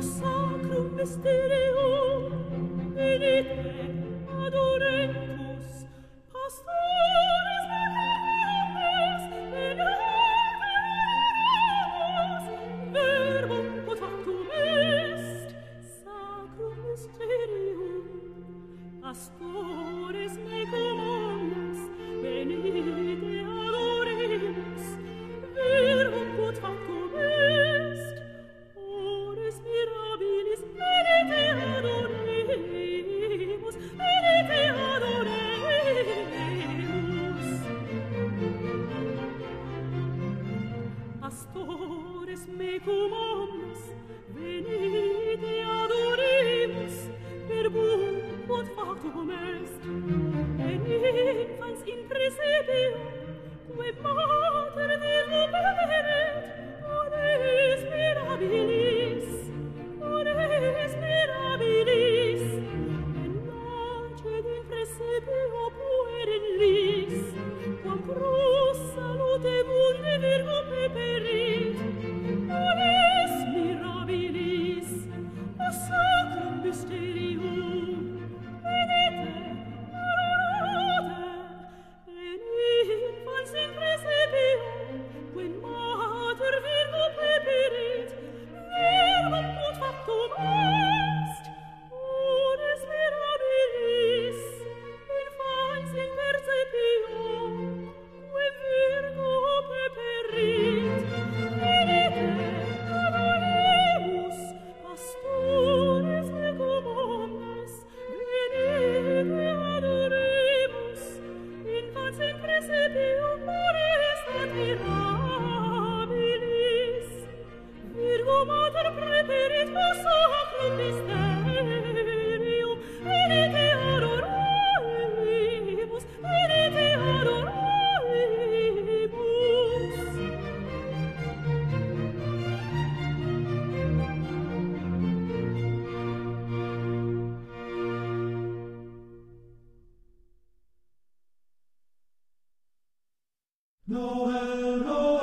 sacrum mysterium, venite adorentus, pastores maternes, venite verbum quod factum est, sacrum mysterium, pastores mecum omnes, venite adoremus, verbum quod factum est, ores mirabilis, venite adoremus, venite adoremus. Pastores mecum omnes, venite adoremus, verbum quod factum est, en infans in praesepium, quae mater Virgo peret, ores mirabilis, ores mirabilis, en lacet in praesepio puerin lis, quam pros salute mundi Virgo peperit, ores mirabilis, o sacrum mysterium, venite adorate, en infans in praesepium, quae mater Virgo peperit, verbum quod factum est, ores mirabilis, infans in praesepium, quae Virgo peperit, venite adoremus, pastores mecum omnes, venite adoremus, infans in praesepium, ores admirabilis, Virgo mater preperit, o sacrum mysterium,